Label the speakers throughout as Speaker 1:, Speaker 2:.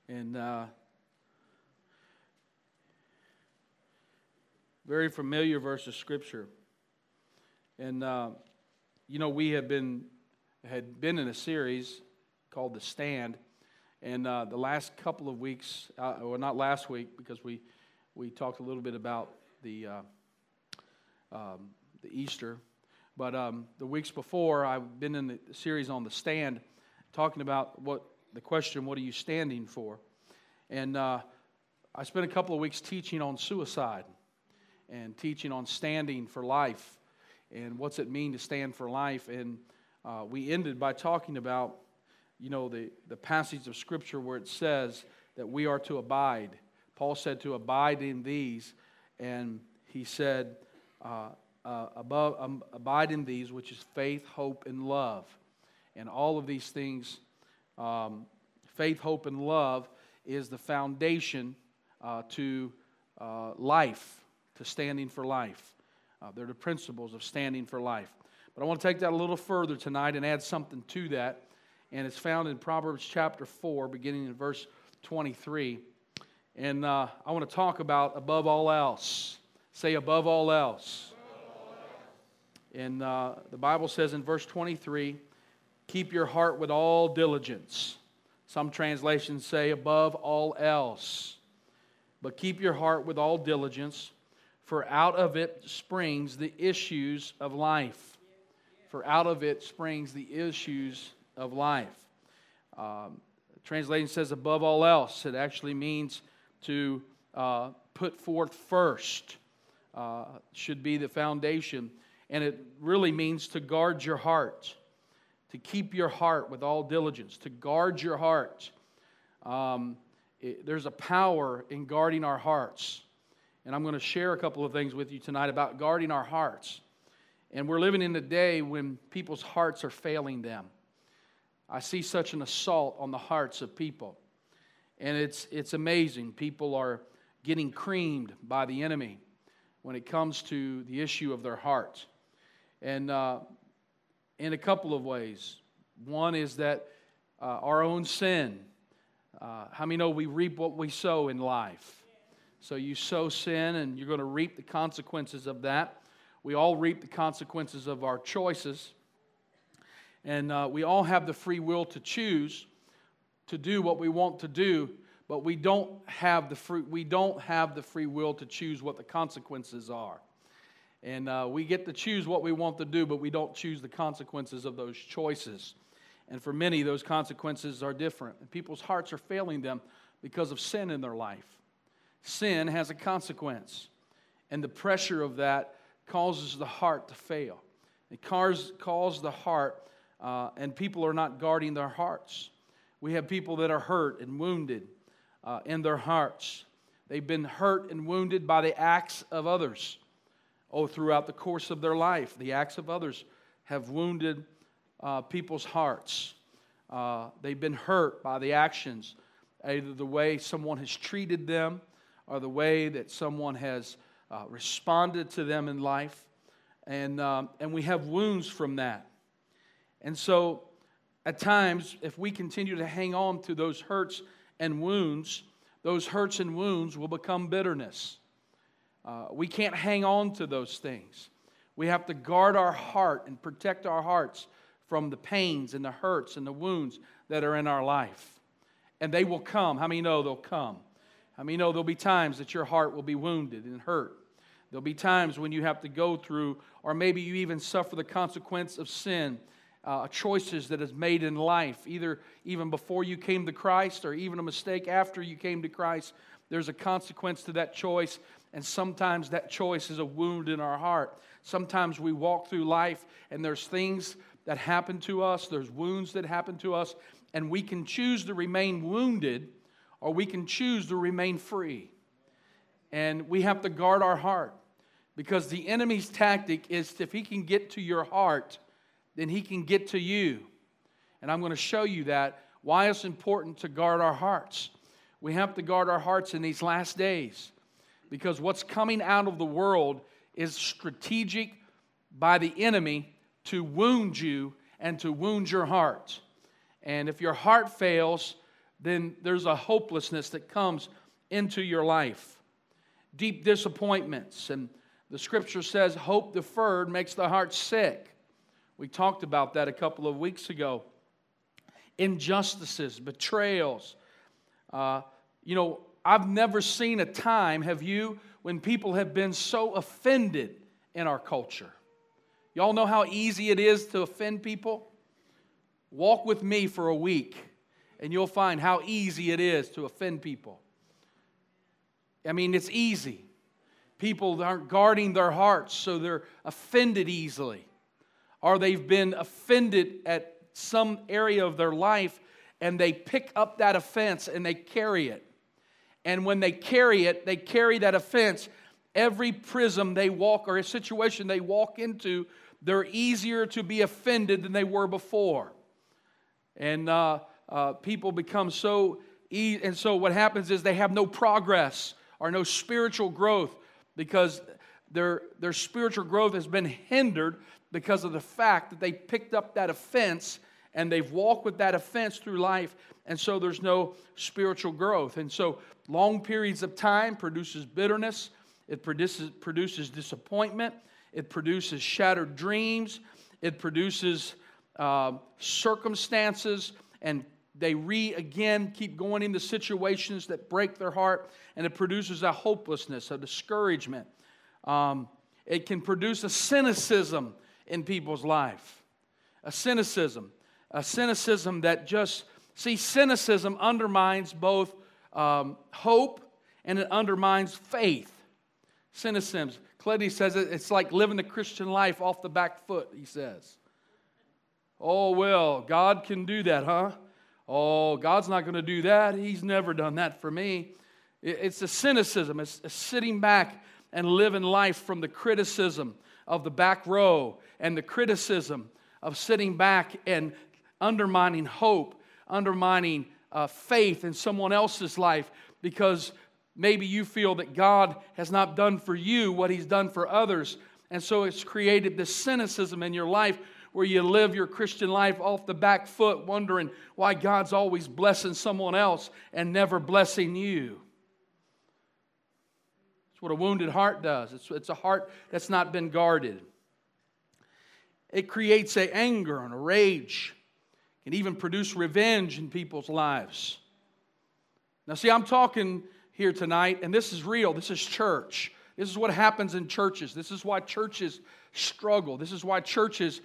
Speaker 1: And very familiar verse of Scripture. And we had been in a series called The Stand, and the last couple of weeks, well, not last week, because we talked a little bit about the Easter, but the weeks before, I've been in the series on The Stand, talking about the question, what are you standing for? And I spent a couple of weeks teaching on suicide and teaching on standing for life and what's it mean to stand for life. And we ended by talking about, the passage of Scripture where it says that we are to abide. Paul said to abide in these, and he said, abide in these, which is faith, hope, and love. And all of these things, faith, hope, and love is the foundation to life, to standing for life. They're the principles of standing for life. But I want to take that a little further tonight and add something to that. And it's found in Proverbs chapter 4, beginning in verse 23. And I want to talk about above all else. Say above all else. And the Bible says in verse 23, keep your heart with all diligence. Some translations say above all else. But keep your heart with all diligence, for out of it springs the issues of life. For out of it springs the issues of life. Translation says above all else. It actually means to put forth first. Should be the foundation. And it really means to guard your heart. To keep your heart with all diligence. To guard your heart. There's a power in guarding our hearts. And I'm going to share a couple of things with you tonight about guarding our hearts. And we're living in a day when people's hearts are failing them. I see such an assault on the hearts of people. And it's amazing. People are getting creamed by the enemy when it comes to the issue of their heart. And in a couple of ways. One is that our own sin. How many know we reap what we sow in life? So you sow sin and you're going to reap the consequences of that. We all reap the consequences of our choices. And we all have the free will to choose to do what we want to do, but we don't have the free will to choose what the consequences are. And we get to choose what we want to do, but we don't choose the consequences of those choices. And for many, those consequences are different. And people's hearts are failing them because of sin in their life. Sin has a consequence. And the pressure of that causes the heart to fail. It calls the heart, and people are not guarding their hearts. We have people that are hurt and wounded in their hearts. They've been hurt and wounded by the acts of others. Throughout the course of their life, the acts of others have wounded people's hearts. They've been hurt by the actions, either the way someone has treated them or the way that someone has responded to them in life. And we have wounds from that. And so, at times, if we continue to hang on to those hurts and wounds, those hurts and wounds will become bitterness. We can't hang on to those things. We have to guard our heart and protect our hearts from the pains and the hurts and the wounds that are in our life. And they will come. How many know they'll come? How many know there'll be times that your heart will be wounded and hurt? There'll be times when you have to go through, or maybe you even suffer the consequence of sin, choices that is made in life, either even before you came to Christ or even a mistake after you came to Christ. There's a consequence to that choice, and sometimes that choice is a wound in our heart. Sometimes we walk through life, and there's things that happen to us, there's wounds that happen to us, and we can choose to remain wounded, or we can choose to remain free. And we have to guard our heart, because the enemy's tactic is if he can get to your heart, then he can get to you. And I'm going to show you that, why it's important to guard our hearts. We have to guard our hearts in these last days, because what's coming out of the world is strategic by the enemy to wound you and to wound your heart. And if your heart fails, then there's a hopelessness that comes into your life. Deep disappointments. And the Scripture says hope deferred makes the heart sick. We talked about that a couple of weeks ago. Injustices, betrayals. I've never seen a time, have you, when people have been so offended in our culture. Y'all know how easy it is to offend people? Walk with me for a week, and you'll find how easy it is to offend people. I mean, it's easy. People aren't guarding their hearts, so they're offended easily. Or they've been offended at some area of their life, and they pick up that offense and they carry it. And when they carry it, they carry that offense. Every prism they walk, or a situation they walk into, they're easier to be offended than they were before. And people become so easy. And so what happens is they have no progress or no spiritual growth because their spiritual growth has been hindered because of the fact that they picked up that offense and they've walked with that offense through life, and so there's no spiritual growth. And so long periods of time produces bitterness, it produces disappointment, it produces shattered dreams, it produces circumstances, and they keep going into situations that break their heart, and it produces a hopelessness, a discouragement. It can produce a cynicism in people's life. A cynicism that cynicism undermines both hope and it undermines faith. Cynicism. Cleddie says it's like living the Christian life off the back foot, he says. Oh, well, God can do that, huh? Oh, God's not going to do that. He's never done that for me. It's a cynicism. It's sitting back and living life from the criticism of the back row and the criticism of sitting back and undermining hope, undermining faith in someone else's life because maybe you feel that God has not done for you what He's done for others. And so it's created this cynicism in your life where you live your Christian life off the back foot wondering why God's always blessing someone else and never blessing you. It's what a wounded heart does. It's a heart that's not been guarded. It creates an anger and a rage. It can even produce revenge in people's lives. Now see, I'm talking here tonight, and this is real. This is church. This is what happens in churches. This is why churches struggle. This is why churches,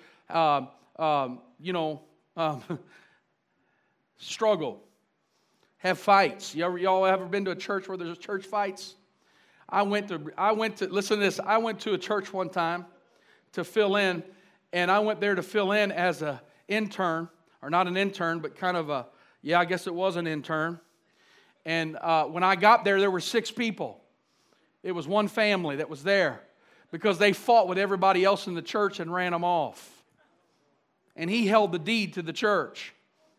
Speaker 1: struggle, have fights. Y'all ever been to a church where there's church fights? I went to listen to this. I went to a church one time to fill in, and I went there to fill in as an intern, or not an intern, but kind of I guess it was an intern. And when I got there were 6 people. It was one family that was there because they fought with everybody else in the church and ran them off. And he held the deed to the church.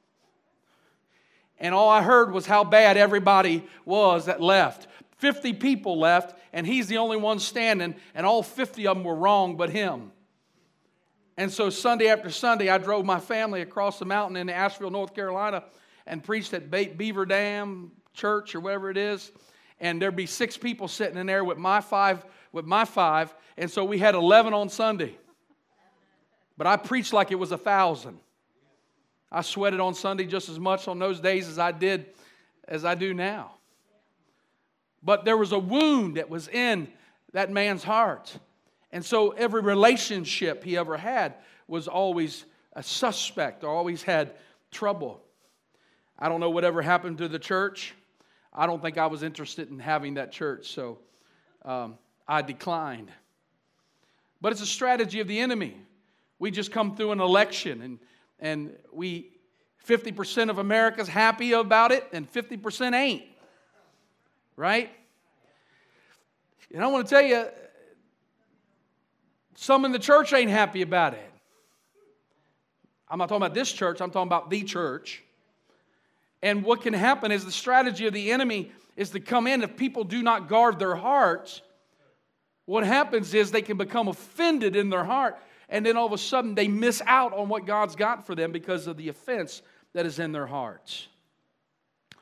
Speaker 1: And all I heard was how bad everybody was that left. 50 people left, and he's the only one standing, and all 50 of them were wrong but him. And so Sunday after Sunday, I drove my family across the mountain into Asheville, North Carolina, and preached at Beaver Dam Church or whatever it is. And there'd be 6 people sitting in there with my five, and so we had 11 on Sunday. But I preached like it was 1,000. I sweated on Sunday just as much on those days as I do now. But there was a wound that was in that man's heart. And so every relationship he ever had was always a suspect, or always had trouble. I don't know whatever happened to the church. I don't think I was interested in having that church, so I declined. But it's a strategy of the enemy. We just come through an election, and 50% of America's happy about it, and 50% ain't. Right? And I want to tell you, some in the church ain't happy about it. I'm not talking about this church, I'm talking about the church. And what can happen is the strategy of the enemy is to come in. If people do not guard their hearts, what happens is they can become offended in their heart, and then all of a sudden they miss out on what God's got for them because of the offense that is in their hearts.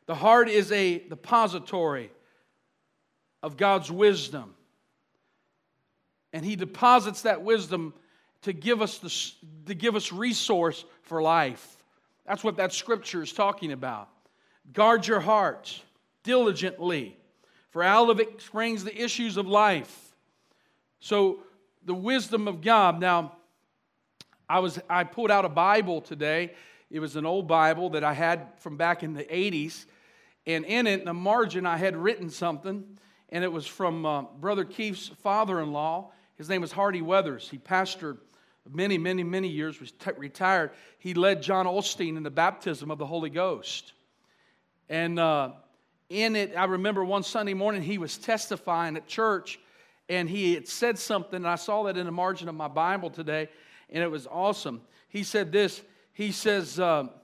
Speaker 1: The heart is a depository of God's wisdom. And He deposits that wisdom to give us resource for life. That's what that scripture is talking about. Guard your heart diligently, for out of it springs the issues of life. So the wisdom of God. Now, I pulled out a Bible today. It was an old Bible that I had from back in the 80s. And in it, in the margin, I had written something. And it was from Brother Keith's father-in-law. His name was Hardy Weathers. He pastored many, many, many years, was retired. He led John Osteen in the baptism of the Holy Ghost. And in it, I remember one Sunday morning, he was testifying at church. And he had said something, and I saw that in the margin of my Bible today. And it was awesome. He said this. He says,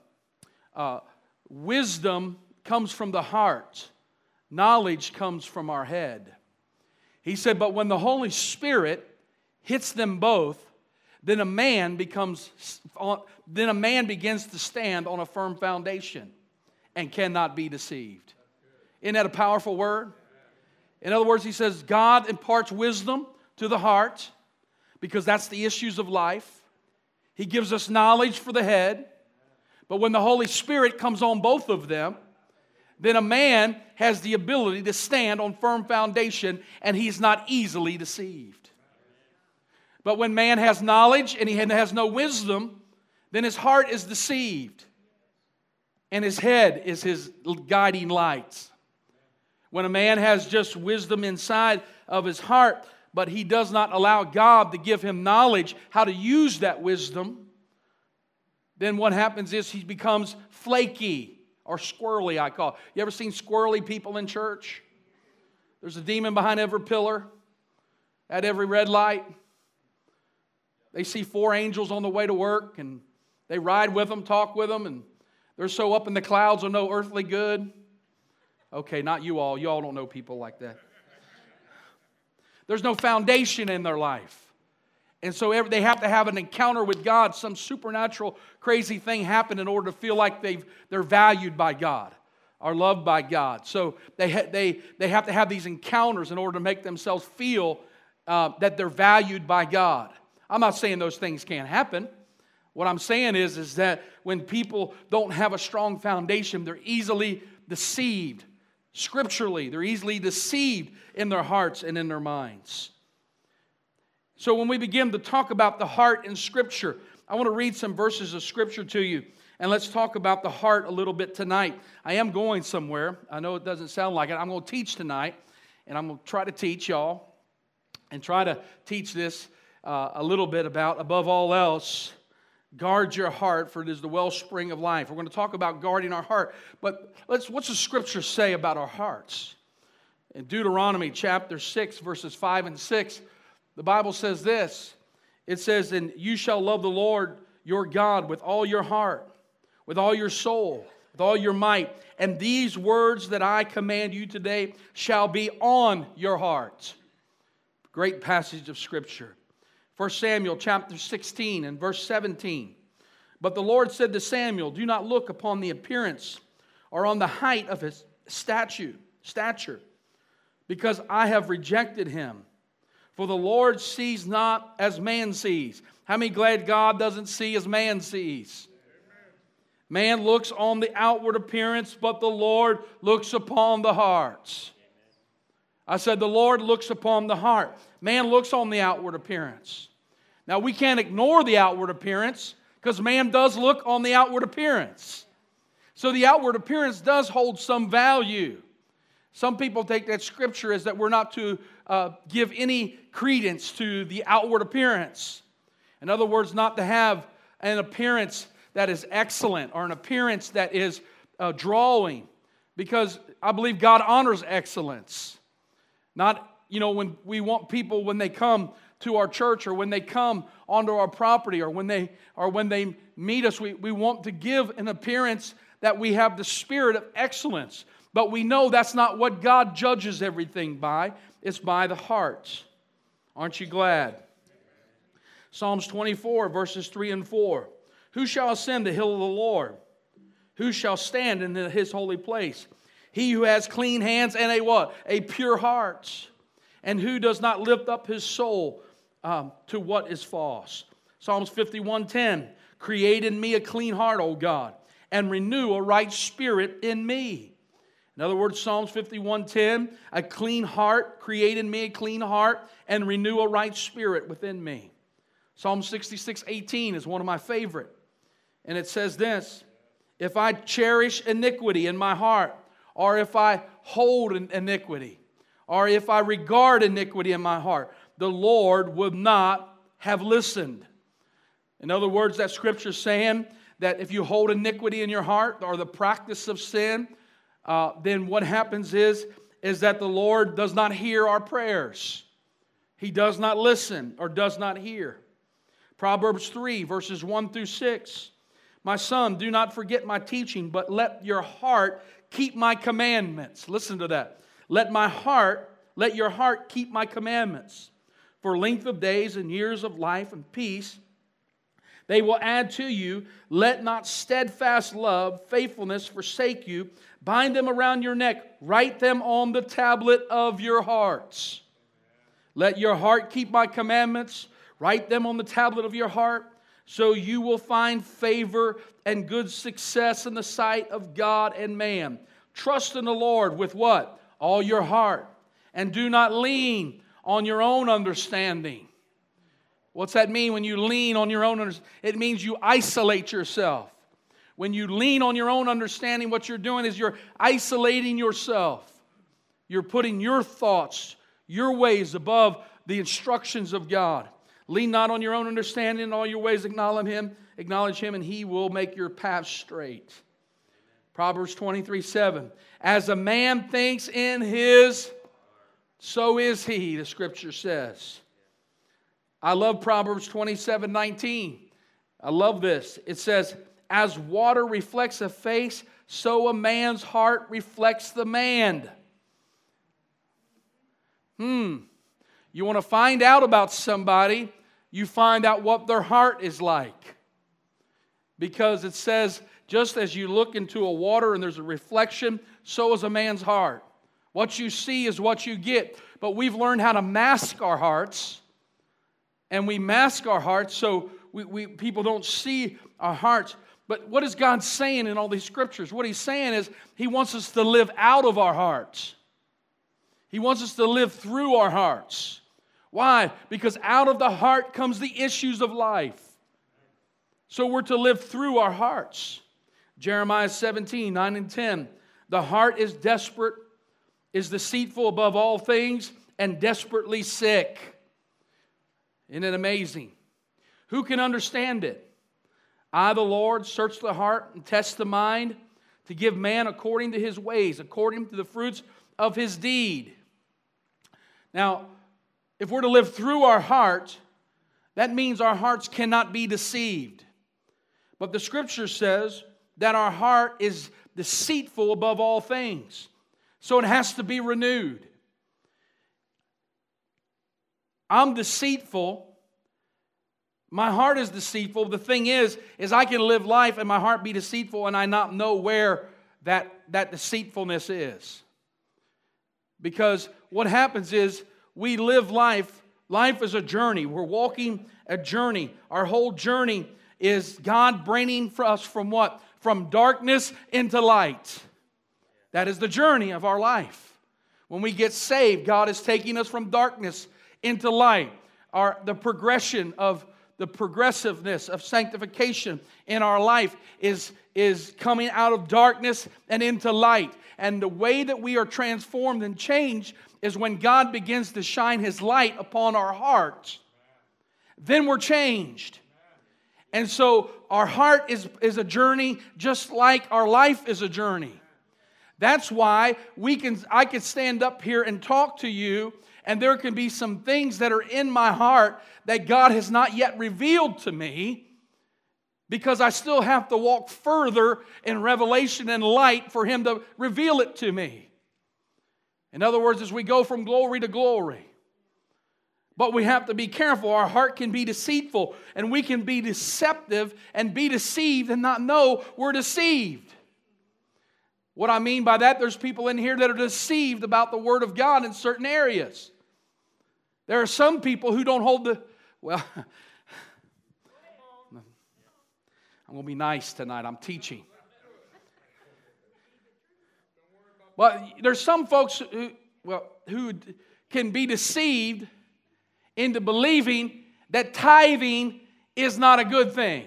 Speaker 1: wisdom comes from the heart. Knowledge comes from our head. He said, but when the Holy Spirit hits them both, then a man begins to stand on a firm foundation and cannot be deceived. Isn't that a powerful word? In other words, he says, God imparts wisdom to the heart because that's the issues of life. He gives us knowledge for the head. But when the Holy Spirit comes on both of them, then a man has the ability to stand on firm foundation and he's not easily deceived. But when man has knowledge and he has no wisdom, then his heart is deceived and his head is his guiding light. When a man has just wisdom inside of his heart, but he does not allow God to give him knowledge how to use that wisdom, then what happens is he becomes flaky or squirrely, I call it. You ever seen squirrely people in church? There's a demon behind every pillar, at every red light. They see 4 angels on the way to work, and they ride with them, talk with them, and they're so up in the clouds of no earthly good. Okay, not you all. You all don't know people like that. There's no foundation in their life. And so they have to have an encounter with God, some supernatural, crazy thing happen in order to feel like they're valued by God or loved by God. So they have to have these encounters in order to make themselves feel that they're valued by God. I'm not saying those things can't happen. What I'm saying is that when people don't have a strong foundation, they're easily deceived. Scripturally, they're easily deceived in their hearts and in their minds. So when we begin to talk about the heart in Scripture, I want to read some verses of Scripture to you. And let's talk about the heart a little bit tonight. I am going somewhere. I know it doesn't sound like it. I'm going to teach tonight. And I'm going to try to teach y'all. And try to teach this a little bit about, above all else, guard your heart, for it is the wellspring of life. We're going to talk about guarding our heart. But what's the Scripture say about our hearts? In Deuteronomy chapter 6, verses 5 and 6, the Bible says this. It says, and you shall love the Lord your God with all your heart, with all your soul, with all your might. And these words that I command you today shall be on your heart. Great passage of Scripture. 1 Samuel chapter 16 and verse 17. But the Lord said to Samuel, do not look upon the appearance or on the height of his stature, because I have rejected him. For the Lord sees not as man sees. How many glad God doesn't see as man sees? Man looks on the outward appearance, but the Lord looks upon the hearts. I said the Lord looks upon the heart. Man looks on the outward appearance. Now we can't ignore the outward appearance because man does look on the outward appearance. So the outward appearance does hold some value. Some people take that Scripture as that we're not to give any credence to the outward appearance. In other words, not to have an appearance that is excellent or an appearance that is drawing. Because I believe God honors excellence. Not, when we want people, when they come to our church or when they come onto our property or when they meet us, we want to give an appearance that we have the spirit of excellence. But we know that's not what God judges everything by. It's by the heart. Aren't you glad? Psalms 24, verses 3 and 4. Who shall ascend the hill of the Lord? Who shall stand in his holy place? He who has clean hands and a what? A pure heart. And who does not lift up his soul to what is false. Psalms 51:10. Create in me a clean heart, O God, and renew a right spirit in me. In other words, Psalms 51:10, a clean heart, create in me a clean heart, and renew a right spirit within me. Psalm 66:18 is one of my favorite. And it says this, if I cherish iniquity in my heart, or if I hold iniquity, or if I regard iniquity in my heart, the Lord would not have listened. In other words, that scripture is saying that if you hold iniquity in your heart, or the practice of sin, then what happens is that the Lord does not hear our prayers. He does not listen or does not hear. Proverbs 3, verses 1 through 6. My son, do not forget my teaching, but let your heart keep my commandments. Listen to that. Let your heart keep my commandments. For length of days and years of life and peace, they will add to you. Let not steadfast love, faithfulness forsake you. Bind them around your neck. Write them on the tablet of your hearts. Let your heart keep my commandments. Write them on the tablet of your heart, so you will find favor and good success in the sight of God and man. Trust in the Lord with what? All your heart. And do not lean on your own understanding. What's that mean when you lean on your own understanding? It means you isolate yourself. When you lean on your own understanding, what you're doing is you're isolating yourself. You're putting your thoughts, your ways above the instructions of God. Lean not on your own understanding, in all your ways acknowledge Him, and He will make your path straight. Proverbs 23:7. As a man thinks in his, so is he, the scripture says. I love Proverbs 27:19. I love this. It says, as water reflects a face, so a man's heart reflects the man. You want to find out about somebody, you find out what their heart is like. Because it says, just as you look into a water and there's a reflection, so is a man's heart. What you see is what you get. But we've learned how to mask our hearts. And we mask our hearts so people don't see our hearts. But what is God saying in all these scriptures? What He's saying is He wants us to live out of our hearts. He wants us to live through our hearts. Why? Because out of the heart comes the issues of life. So we're to live through our hearts. Jeremiah 17:9 and 10. The heart is desperate, is deceitful above all things, and desperately sick. Isn't it amazing? Who can understand it? I, the Lord, search the heart and test the mind, to give man according to his ways, according to the fruits of his deed. Now, if we're to live through our heart, that means our hearts cannot be deceived. But the scripture says that our heart is deceitful above all things. So it has to be renewed. I'm deceitful. My heart is deceitful. The thing is I can live life and my heart be deceitful and I not know where that deceitfulness is. Because what happens is we live life. Life is a journey. We're walking a journey. Our whole journey is God bringing us from what? From darkness into light. That is the journey of our life. When we get saved, God is taking us from darkness into light. The progressiveness of sanctification in our life is coming out of darkness and into light. And the way that we are transformed and changed is when God begins to shine His light upon our hearts. Then we're changed. And so our heart is a journey just like our life is a journey. That's why I can stand up here and talk to you, and there can be some things that are in my heart that God has not yet revealed to me, because I still have to walk further in revelation and light for Him to reveal it to me. In other words, as we go from glory to glory. But we have to be careful. Our heart can be deceitful, and we can be deceptive and be deceived and not know we're deceived. What I mean by that, there's people in here that are deceived about the Word of God in certain areas. There are some people who don't hold the, well, I'm going to be nice tonight. I'm teaching. But there's some folks who can be deceived into believing that tithing is not a good thing.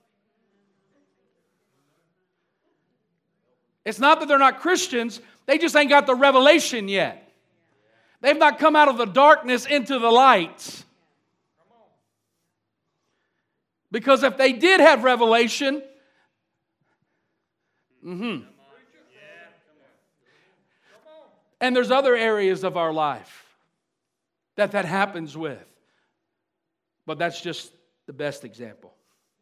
Speaker 1: It's not that they're not Christians, they just ain't got the revelation yet. They've not come out of the darkness into the light. Because if they did have revelation, and there's other areas of our life that happens with. But that's just the best example.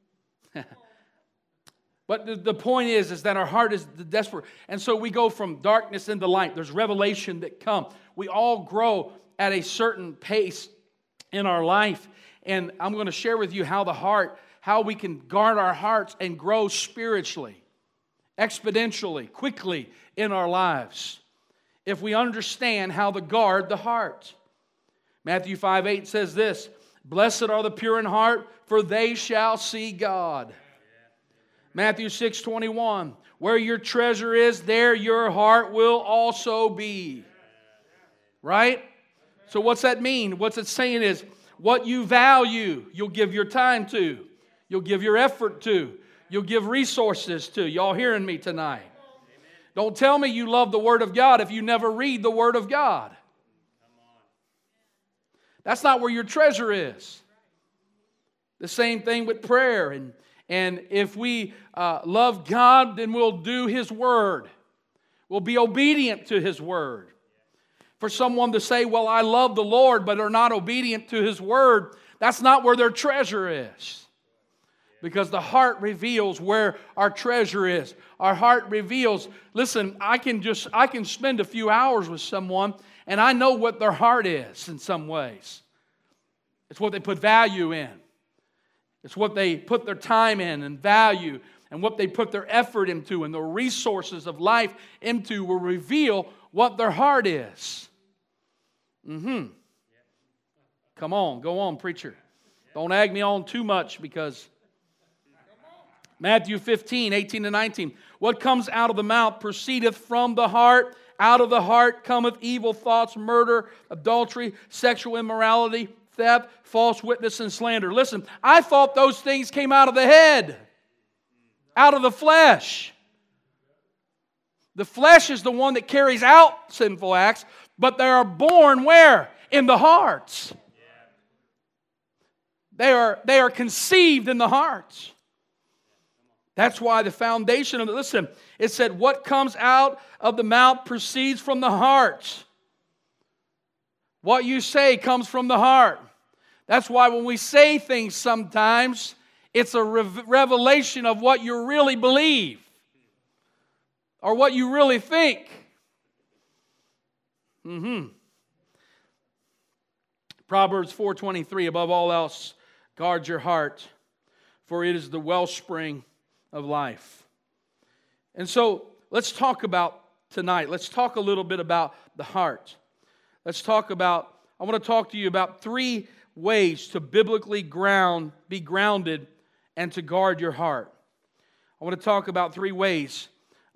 Speaker 1: But the point is that our heart is desperate. And so we go from darkness into light. There's revelation that comes. We all grow at a certain pace in our life. And I'm going to share with you how we can guard our hearts and grow spiritually, exponentially, quickly in our lives, if we understand how to guard the heart. Matthew 5:8 says this, "Blessed are the pure in heart, for they shall see God." Matthew 6:21, "Where your treasure is, there your heart will also be." Right? So what's that mean? What's it saying is, what you value, you'll give your time to. You'll give your effort to. You'll give resources to. Y'all hearing me tonight? Don't tell me you love the Word of God if you never read the Word of God. That's not where your treasure is. The same thing with prayer. And if we love God, then we'll do His Word. We'll be obedient to His Word. For someone to say, well, I love the Lord, but are not obedient to His Word, that's not where their treasure is. Because the heart reveals where our treasure is. Our heart reveals, listen, I can spend a few hours with someone and I know what their heart is in some ways. It's what they put value in. It's what they put their time in and value, and what they put their effort into and the resources of life into will reveal what their heart is. Come on, go on, preacher. Don't ag me on too much because Matthew 15:18-19. "What comes out of the mouth proceedeth from the heart. Out of the heart cometh evil thoughts, murder, adultery, sexual immorality, theft, false witness, and slander." Listen, I thought those things came out of the head, out of the flesh. The flesh is the one that carries out sinful acts, but they are born where? In the hearts. They are conceived in the hearts. That's why the foundation of it, listen, it said, what comes out of the mouth proceeds from the heart. What you say comes from the heart. That's why when we say things sometimes, it's a revelation of what you really believe or what you really think. Proverbs 4:23, "Above all else, guard your heart, for it is the wellspring of life." And so let's talk about tonight. Let's talk a little bit about the heart. I want to talk to you about 3 ways to biblically be grounded and to guard your heart. I want to talk about 3 ways.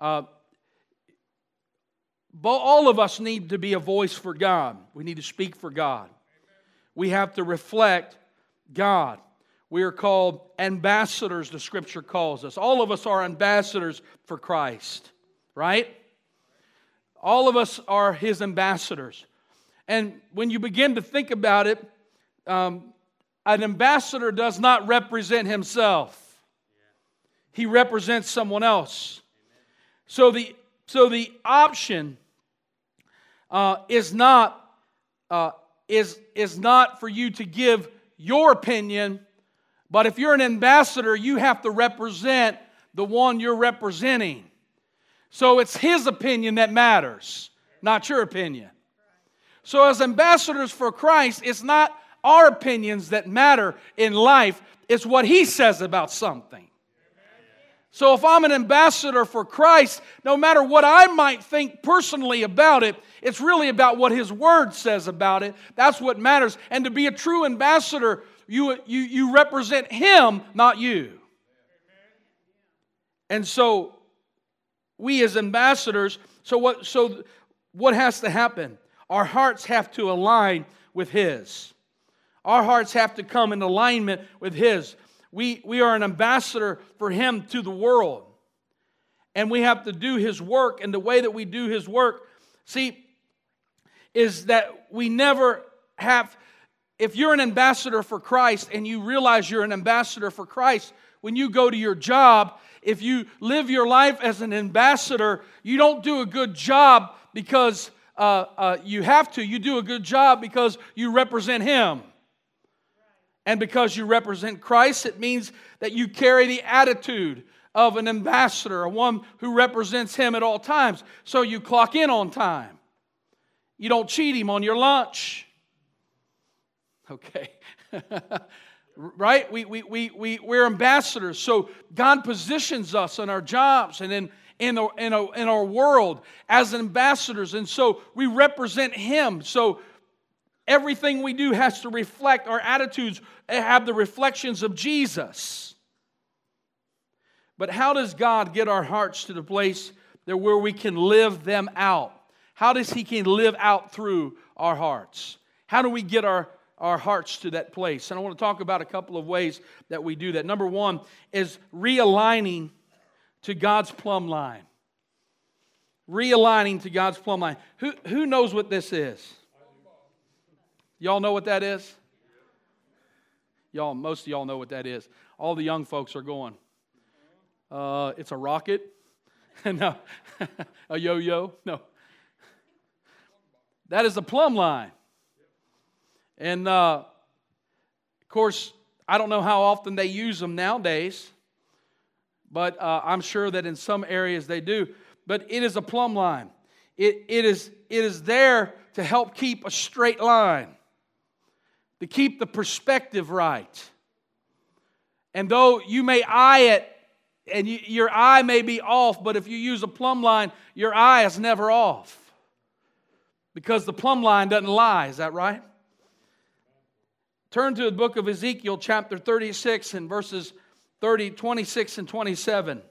Speaker 1: All of us need to be a voice for God. We need to speak for God. We have to reflect God. We are called ambassadors, the Scripture calls us. All of us are ambassadors for Christ, right? All of us are His ambassadors. And when you begin to think about it, an ambassador does not represent himself. He represents someone else. So the option is not for you to give your opinion. But if you're an ambassador, you have to represent the one you're representing. So it's his opinion that matters, not your opinion. So as ambassadors for Christ, it's not our opinions that matter in life. It's what He says about something. So if I'm an ambassador for Christ, no matter what I might think personally about it, it's really about what His Word says about it. That's what matters. And to be a true ambassador, you represent Him, not you. And so we as ambassadors, so what has to happen? Our hearts have to align with His. Our hearts have to come in alignment with His. We are an ambassador for Him to the world. And we have to do His work. And the way that we do His work, see, is that we never have... If you're an ambassador for Christ and you realize you're an ambassador for Christ, when you go to your job, if you live your life as an ambassador, you don't do a good job because you have to. You do a good job because you represent Him. And because you represent Christ, it means that you carry the attitude of an ambassador, one who represents Him at all times. So you clock in on time. You don't cheat Him on your lunch. Okay. Right? We're ambassadors. So God positions us in our jobs and in our world as ambassadors. And so we represent Him. So everything we do has to reflect, our attitudes have the reflections of Jesus. But how does God get our hearts to the place where we can live them out? How does He can live out through our hearts? How do we get our hearts to that place? And I want to talk about a couple of ways that we do that. Number one is realigning to God's plumb line. Realigning to God's plumb line. Who knows what this is? Y'all know what that is? Most of y'all know what that is. All the young folks are going, it's a rocket? No. A yo-yo? No. That is the plumb line. And, of course, I don't know how often they use them nowadays, but I'm sure that in some areas they do. But it is a plumb line. It is there to help keep a straight line, to keep the perspective right. And though you may eye it, and your eye may be off, but if you use a plumb line, your eye is never off. Because the plumb line doesn't lie, is that right? Turn to the book of Ezekiel, chapter 36, and verses 26 and 27.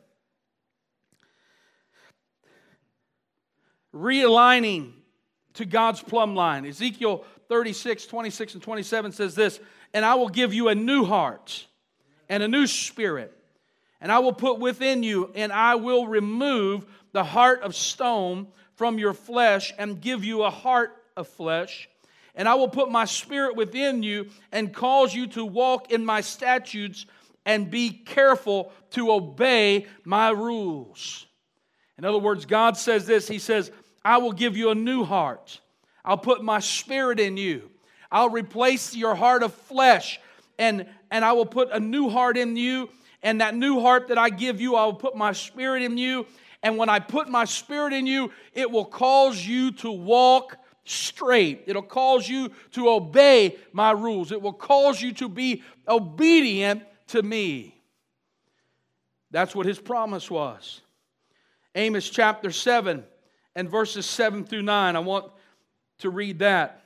Speaker 1: Realigning to God's plumb line. Ezekiel 36, 26, and 27 says this, "And I will give you a new heart and a new spirit, and I will put within you, and I will remove the heart of stone from your flesh and give you a heart of flesh. And I will put my spirit within you and cause you to walk in my statutes and be careful to obey my rules." In other words, God says this. He says, I will give you a new heart. I'll put my spirit in you. I'll replace your heart of flesh, and I will put a new heart in you. And that new heart that I give you, I will put my spirit in you. And when I put my spirit in you, it will cause you to walk straight. It'll cause you to obey my rules. It will cause you to be obedient to me. That's what His promise was. Amos chapter 7 and verses 7 through 9. I want to read that.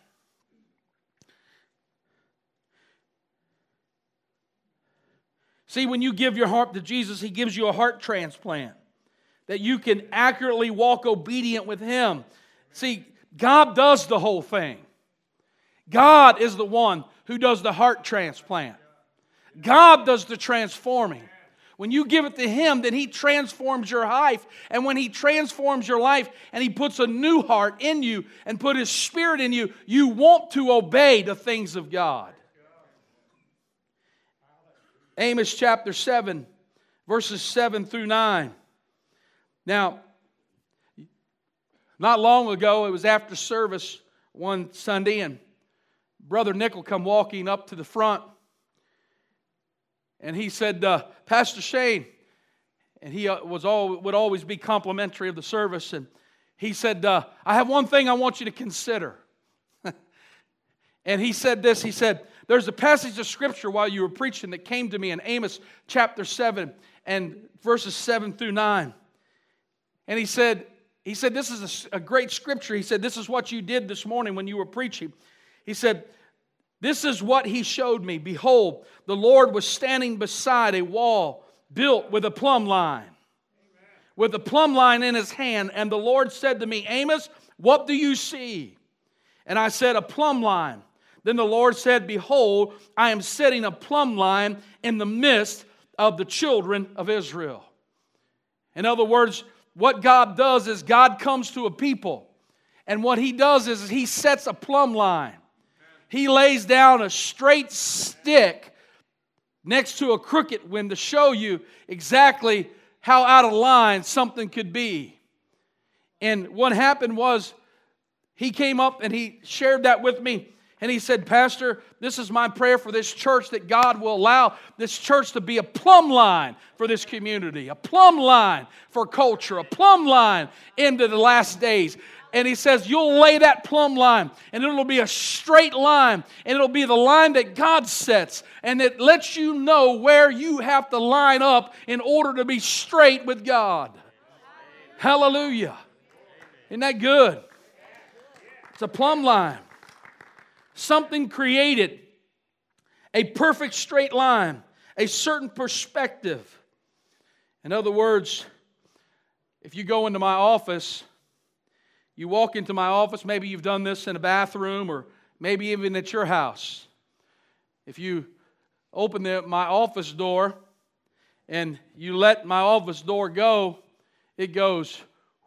Speaker 1: See, when you give your heart to Jesus, He gives you a heart transplant, that you can accurately walk obedient with Him. See, God does the whole thing. God is the one who does the heart transplant. God does the transforming. When you give it to Him, then He transforms your life. And when He transforms your life and He puts a new heart in you and put His Spirit in you, you want to obey the things of God. Amos chapter 7, verses 7 through 9. Now, not long ago, it was after service one Sunday, and Brother Nickel come walking up to the front, and he said, Pastor Shane, and he would always be complimentary of the service, and he said, I have one thing I want you to consider. And he said this, he said, there's a passage of Scripture while you were preaching that came to me in Amos chapter 7, and verses 7 through 9. And he said, this is a great scripture. He said, this is what you did this morning when you were preaching. He said, this is what he showed me. Behold, the Lord was standing beside a wall built with a plumb line, with a plumb line in his hand. And the Lord said to me, Amos, what do you see? And I said, a plumb line. Then the Lord said, behold, I am setting a plumb line in the midst of the children of Israel. In other words, what God does is God comes to a people. And what he does is he sets a plumb line. He lays down a straight stick next to a crooked one to show you exactly how out of line something could be. And what happened was he came up and he shared that with me. And he said, Pastor, this is my prayer for this church, that God will allow this church to be a plumb line for this community, a plumb line for culture, a plumb line into the last days. And he says, you'll lay that plumb line, and it'll be a straight line, and it'll be the line that God sets, and it lets you know where you have to line up in order to be straight with God. Hallelujah. Isn't that good? It's a plumb line. Something created a perfect straight line, a certain perspective. In other words, if you go into my office, you walk into my office, maybe you've done this in a bathroom or maybe even at your house. If you open my office door and you let my office door go, it goes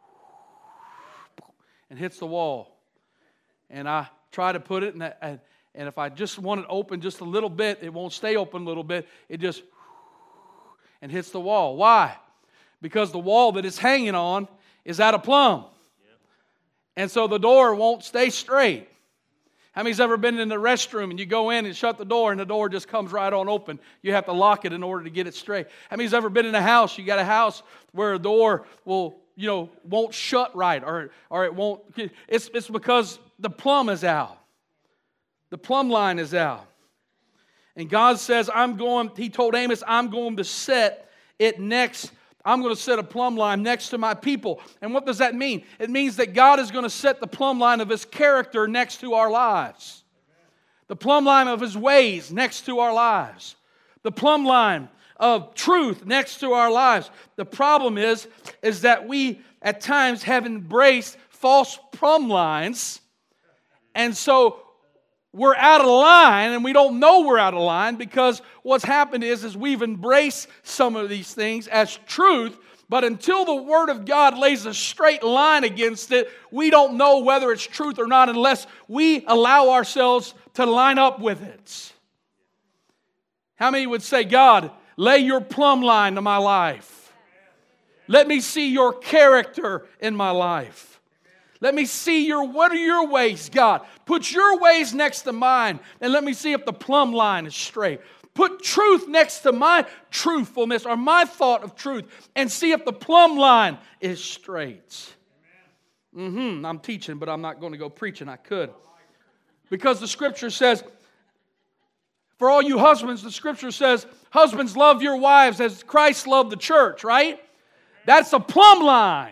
Speaker 1: and hits the wall. And I try to put it, and if I just want it open just a little bit, it won't stay open a little bit. It just and hits the wall. Why? Because the wall that it's hanging on is out of plumb. And so the door won't stay straight. How many's ever been in the restroom and you go in and shut the door and the door just comes right on open? You have to lock it in order to get it straight. How many's ever been in a house? You got a house where a door won't shut right, or it won't. It's because the plumb is out. The plumb line is out. And God says, he told Amos, I'm going to set it next. I'm going to set a plumb line next to my people. And what does that mean? It means that God is going to set the plumb line of his character next to our lives. The plumb line of his ways next to our lives. The plumb line of truth next to our lives. The problem is that we at times have embraced false plumb lines. And so we're out of line, and we don't know we're out of line, because what's happened is we've embraced some of these things as truth, but until the Word of God lays a straight line against it, we don't know whether it's truth or not unless we allow ourselves to line up with it. How many would say, God, lay your plumb line to my life? Let me see your character in my life. Let me see what are your ways, God? Put your ways next to mine, and let me see if the plumb line is straight. Put truth next to my truthfulness or my thought of truth, and see if the plumb line is straight. I'm teaching, but I'm not going to go preaching. I could. Because the Scripture says, for all you husbands, the Scripture says, husbands, love your wives as Christ loved the church, right? That's a plumb line.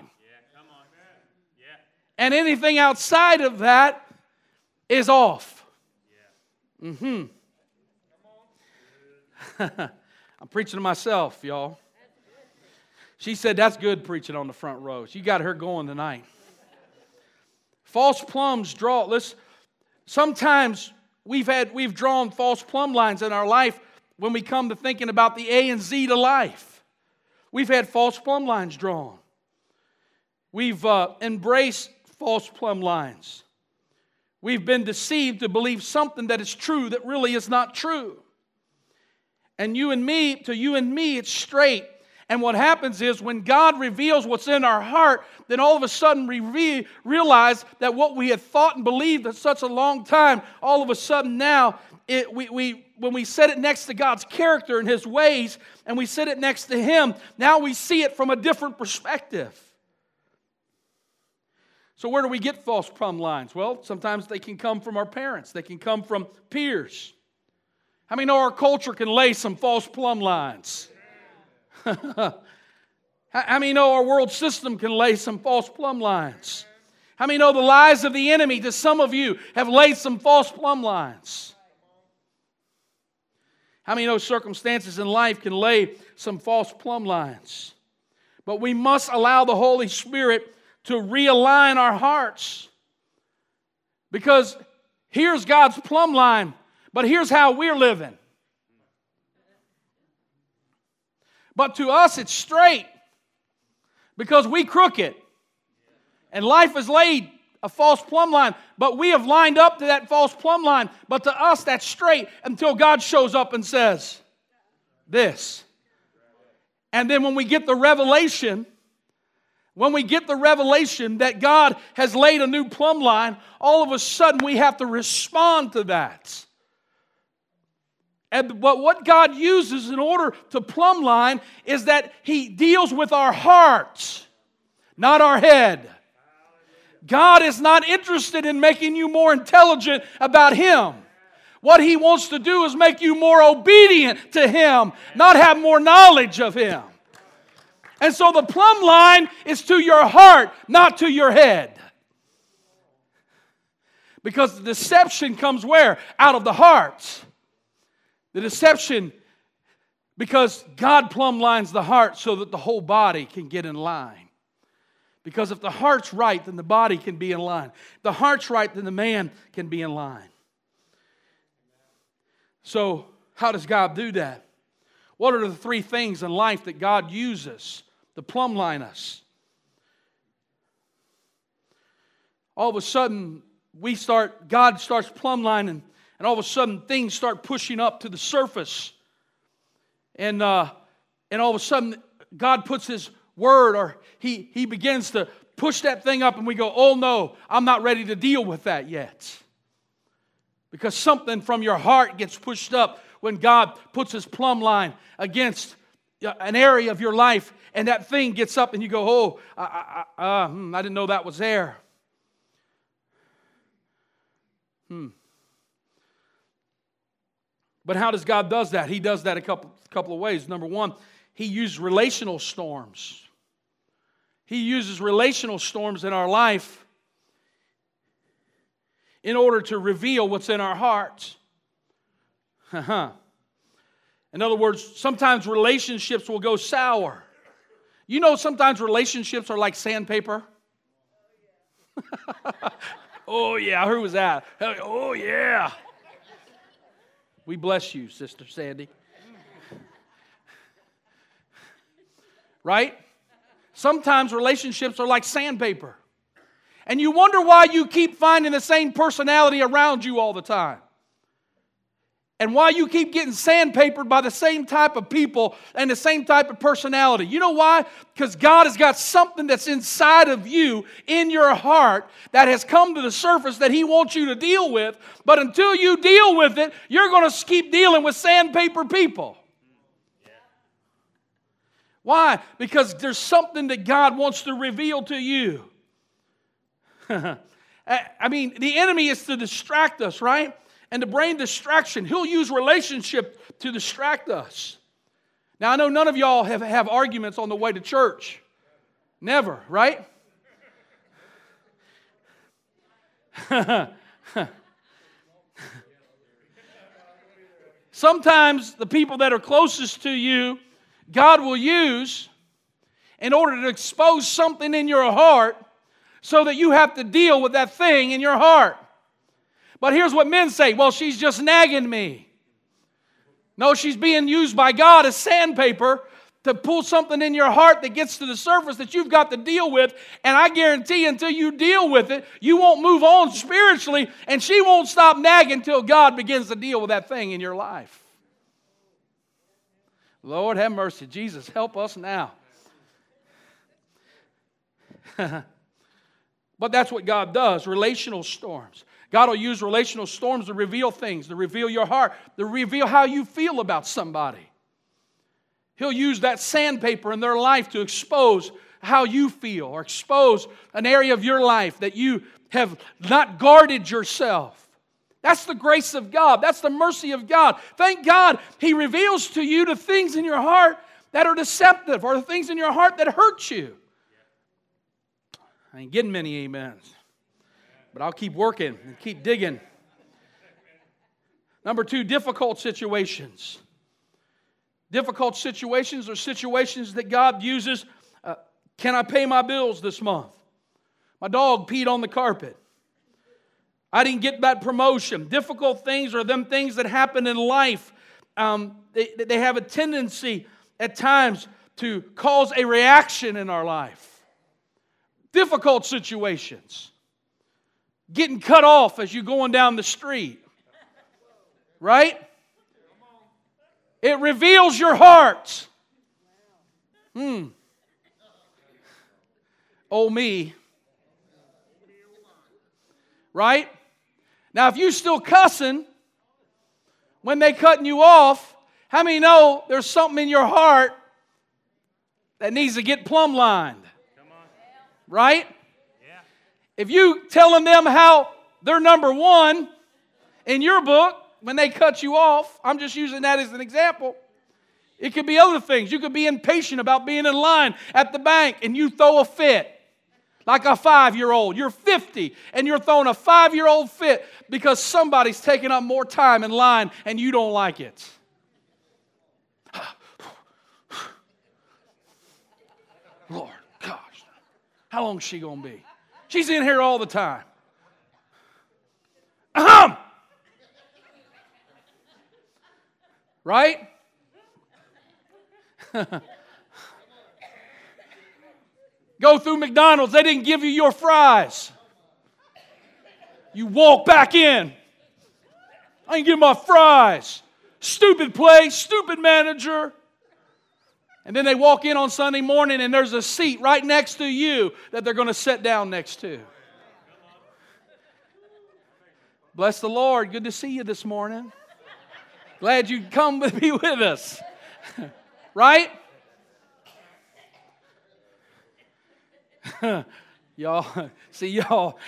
Speaker 1: And anything outside of that is off. I'm preaching to myself, y'all. She said, that's good preaching on the front row. You got her going tonight. False plums draw. Sometimes we've drawn false plumb lines in our life when we come to thinking about the A and Z to life. We've had false plumb lines drawn. We've embraced false plumb lines. We've been deceived to believe something that is true that really is not true. And to you and me, it's straight. And what happens is when God reveals what's in our heart, then all of a sudden we realize that what we had thought and believed for such a long time, all of a sudden now, when we set it next to God's character and His ways, and we set it next to Him, now we see it from a different perspective. So where do we get false plumb lines? Well, sometimes they can come from our parents. They can come from peers. How many know our culture can lay some false plumb lines? How many know our world system can lay some false plumb lines? How many know the lies of the enemy to some of you have laid some false plumb lines? How many know circumstances in life can lay some false plumb lines? But we must allow the Holy Spirit to realign our hearts. Because here's God's plumb line, but here's how we're living. But to us it's straight because we crooked. And life has laid a false plumb line, but we have lined up to that false plumb line. But to us that's straight until God shows up and says this. And then when we get the revelation that God has laid a new plumb line, all of a sudden we have to respond to that. But what God uses in order to plumb line is that He deals with our heart, not our head. God is not interested in making you more intelligent about Him. What He wants to do is make you more obedient to Him, not have more knowledge of Him. And so the plumb line is to your heart, not to your head. Because the deception comes where? Out of the heart. The deception, because God plumb lines the heart so that the whole body can get in line. Because if the heart's right, then the body can be in line. If the heart's right, then the man can be in line. So, how does God do that? What are the three things in life that God uses to plumb line us? All of a sudden, God starts plumb lining, and all of a sudden things start pushing up to the surface. And all of a sudden, God puts His Word, or He begins to push that thing up, and we go, oh no, I'm not ready to deal with that yet. Because something from your heart gets pushed up when God puts His plumb line against an area of your life, and that thing gets up and you go, oh, I didn't know that was there. But how does God does that? He does that a couple of ways. Number one, He uses relational storms. He uses relational storms in our life in order to reveal what's in our hearts. In other words, sometimes relationships will go sour. You know, sometimes relationships are like sandpaper. Oh yeah, who was that? Oh yeah. We bless you, Sister Sandy. Right? Sometimes relationships are like sandpaper. And you wonder why you keep finding the same personality around you all the time. And why you keep getting sandpapered by the same type of people and the same type of personality. You know why? Because God has got something that's inside of you, in your heart, that has come to the surface that He wants you to deal with. But until you deal with it, you're going to keep dealing with sandpaper people. Why? Because there's something that God wants to reveal to you. I mean, the enemy is to distract us, right? And to bring distraction. He'll use relationship to distract us. Now, I know none of y'all have arguments on the way to church. Never, right? Sometimes the people that are closest to you, God will use in order to expose something in your heart so that you have to deal with that thing in your heart. But here's what men say, well, she's just nagging me. No, she's being used by God as sandpaper to pull something in your heart that gets to the surface that you've got to deal with. And I guarantee you, until you deal with it, you won't move on spiritually, and she won't stop nagging until God begins to deal with that thing in your life. Lord have mercy. Jesus, help us now. But that's what God does, relational storms. God will use relational storms to reveal things, to reveal your heart, to reveal how you feel about somebody. He'll use that sandpaper in their life to expose how you feel, or expose an area of your life that you have not guarded yourself. That's the grace of God. That's the mercy of God. Thank God He reveals to you the things in your heart that are deceptive, or the things in your heart that hurt you. I ain't getting many amens, but I'll keep working and keep digging. Number 2, difficult situations. Difficult situations are situations that God uses. Can I pay my bills this month? My dog peed on the carpet. I didn't get that promotion. Difficult things are them things that happen in life. They have a tendency at times to cause a reaction in our life. Difficult situations. Getting cut off as you're going down the street. Right? It reveals your heart. Oh, me. Right? Now, if you still cussing when they cutting you off, how many know there's something in your heart that needs to get plumb lined? Right? Yeah. If you telling them how they're number one in your book when they cut you off, I'm just using that as an example. It could be other things. You could be impatient about being in line at the bank and you throw a fit. Like a 5-year-old. You're 50 and you're throwing a 5-year-old fit because somebody's taking up more time in line and you don't like it. Lord, gosh. How long is she going to be? She's in here all the time. Right? Go through McDonald's, they didn't give you your fries. You walk back in. I didn't get my fries. Stupid place, stupid manager. And then they walk in on Sunday morning and there's a seat right next to you that they're going to sit down next to. Bless the Lord. Good to see you this morning. Glad you come to be with us. Right? Y'all, see y'all.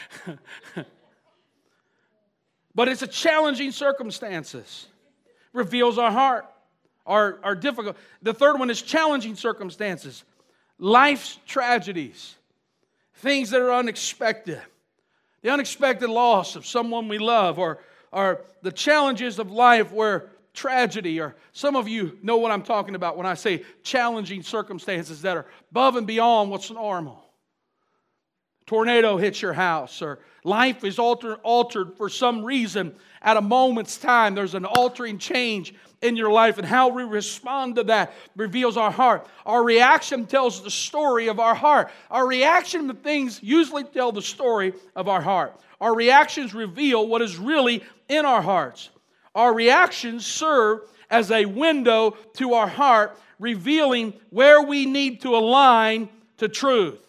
Speaker 1: But it's a challenging circumstances. Reveals our heart, our difficult. The third one is challenging circumstances. Life's tragedies. Things that are unexpected. The unexpected loss of someone we love, or the challenges of life where tragedy, or some of you know what I'm talking about when I say challenging circumstances that are above and beyond what's normal. Tornado hits your house, or life is altered for some reason at a moment's time. There's an altering change in your life, and how we respond to that reveals our heart. Our reaction tells the story of our heart. Our reaction to things usually tell the story of our heart. Our reactions reveal what is really in our hearts. Our reactions serve as a window to our heart, revealing where we need to align to truth.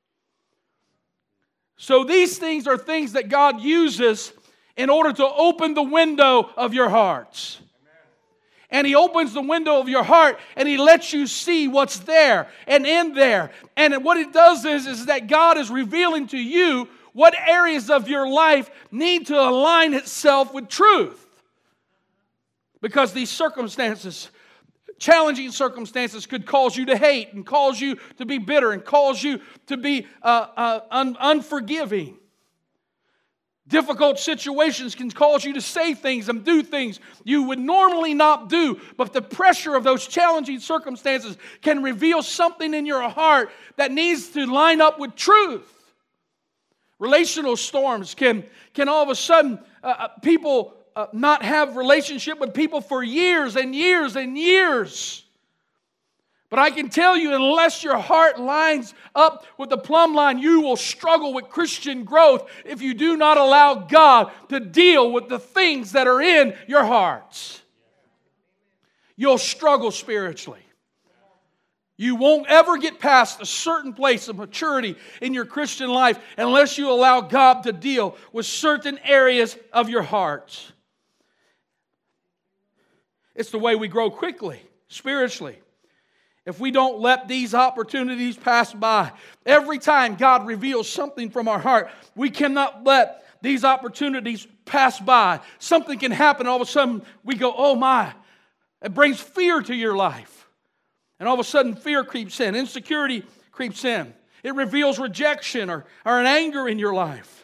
Speaker 1: So these things are things that God uses in order to open the window of your hearts. And He opens the window of your heart and He lets you see what's there and in there. And what it does is that God is revealing to you what areas of your life need to align itself with truth. Because these circumstances, challenging circumstances, could cause you to hate and cause you to be bitter and cause you to be unforgiving. Difficult situations can cause you to say things and do things you would normally not do. But the pressure of those challenging circumstances can reveal something in your heart that needs to line up with truth. Relational storms can all of a sudden, people not have relationship with people for years and years and years. But I can tell you, unless your heart lines up with the plumb line, you will struggle with Christian growth if you do not allow God to deal with the things that are in your hearts. You'll struggle spiritually. You won't ever get past a certain place of maturity in your Christian life unless you allow God to deal with certain areas of your heart. It's the way we grow quickly, spiritually. If we don't let these opportunities pass by, every time God reveals something from our heart, we cannot let these opportunities pass by. Something can happen, all of a sudden we go, oh my. It brings fear to your life. And all of a sudden, fear creeps in, insecurity creeps in. It reveals rejection or an anger in your life.